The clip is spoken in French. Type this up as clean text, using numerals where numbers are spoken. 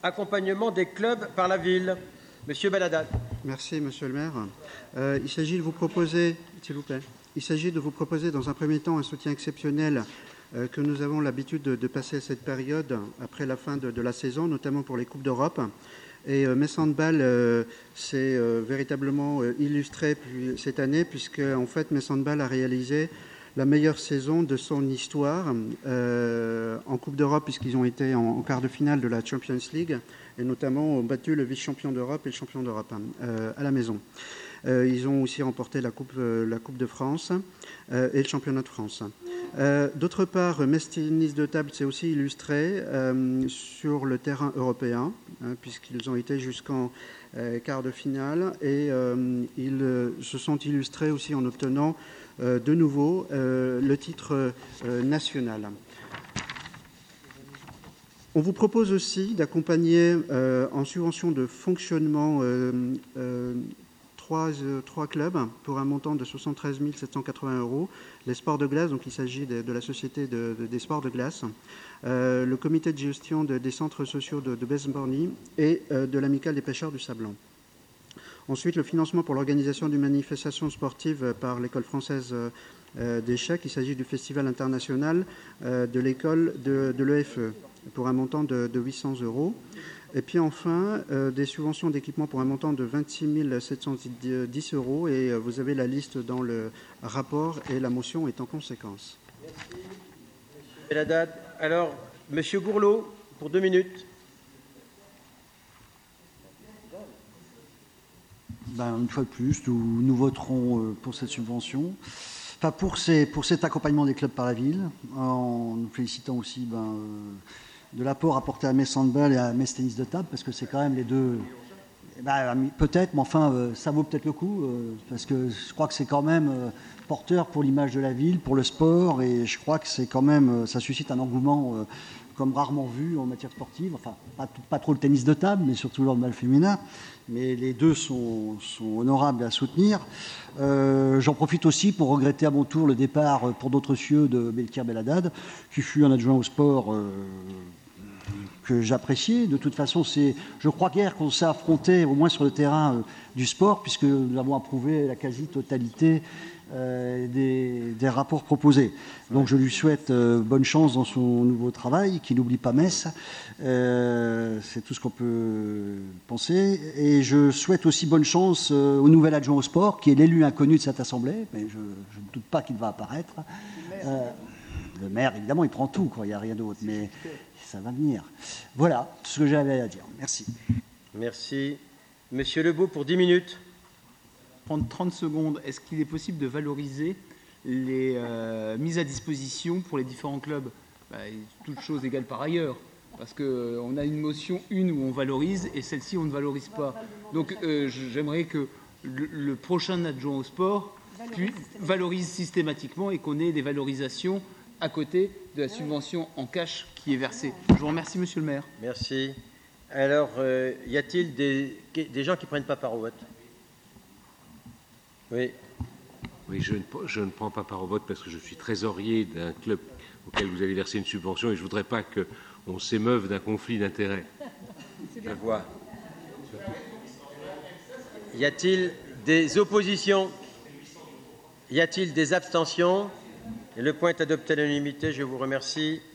accompagnement des clubs par la ville. Monsieur Baladad. Merci, Monsieur le maire. Il s'agit de vous proposer, s'il vous plaît, dans un premier temps un soutien exceptionnel que nous avons l'habitude de passer à cette période après la fin de la saison, notamment pour les Coupes d'Europe. Et Metz Handball s'est véritablement illustré cette année, puisque en fait Metz Handball a réalisé la meilleure saison de son histoire en Coupe d'Europe, puisqu'ils ont été en quart de finale de la Champions League et notamment ont battu le vice-champion d'Europe et le champion d'Europe à la maison. Ils ont aussi remporté la Coupe de France et le championnat de France. D'autre part, Metz Tennis de table s'est aussi illustré sur le terrain européen, puisqu'ils ont été jusqu'en quart de finale et ils se sont illustrés aussi en obtenant de nouveau le titre national. On vous propose aussi d'accompagner en subvention de fonctionnement trois clubs pour un montant de 73 780 €. Les sports de glace, donc il s'agit de la Société des sports de glace, le comité de gestion des centres sociaux de Besborny et de l'Amicale des pêcheurs du Sablon. Ensuite, le financement pour l'organisation d'une manifestation sportive par l'école française d'échecs. Il s'agit du Festival international de l'école de l'EFE pour un montant de 800 €. Et puis enfin, des subventions d'équipement pour un montant de 26 710 €. Et vous avez la liste dans le rapport et la motion est en conséquence. Merci, M. Baladad. Alors, M. Gourlot, pour 2 minutes. Une fois de plus, nous voterons pour cette subvention. Enfin, pour cet accompagnement des clubs par la ville, en nous félicitant aussi de l'apport apporté à Metz Handball et à Metz Tennis de table, parce que c'est quand même les deux... peut-être, mais enfin, ça vaut peut-être le coup, parce que je crois que c'est quand même porteur pour l'image de la ville, pour le sport, et je crois que c'est quand même... ça suscite un engouement comme rarement vu en matière sportive, enfin, pas trop le tennis de table, mais surtout le handball féminin, mais les deux sont honorables à soutenir. J'en profite aussi pour regretter à mon tour le départ pour d'autres cieux de Belkir Beladad, qui fut un adjoint au sport que j'appréciais. De toute façon, je crois qu'hier qu'on s'est affronté, au moins sur le terrain du sport, puisque nous avons approuvé la quasi-totalité des rapports proposés. Donc je lui souhaite bonne chance dans son nouveau travail, qu'il n'oublie pas Metz. C'est tout ce qu'on peut penser. Et je souhaite aussi bonne chance au nouvel adjoint au sport, qui est l'élu inconnu de cette Assemblée, mais je ne doute pas qu'il va apparaître. Le maire, évidemment, il prend tout, il n'y a rien d'autre, mais ça va venir. Voilà ce que j'avais à dire. Merci. Merci. Monsieur Lebeau, pour 10 minutes. Prendre 30 secondes. Est-ce qu'il est possible de valoriser les mises à disposition pour les différents clubs, toutes choses égales par ailleurs, parce qu'on a une motion où on valorise et celle-ci on ne valorise pas. Donc j'aimerais que le prochain adjoint au sport valorise systématiquement et qu'on ait des valorisations à côté de la subvention en cash qui est versée. Je vous remercie, monsieur le maire. Merci. Alors, y a-t-il des gens qui ne prennent pas part au vote? Oui. Oui, je ne prends pas part au vote parce que je suis trésorier d'un club auquel vous avez versé une subvention et je ne voudrais pas qu'on s'émeuve d'un conflit d'intérêts. Je vois. Y a-t-il des oppositions? Y a-t-il des abstentions? Et le point est adopté à l'unanimité. Je vous remercie.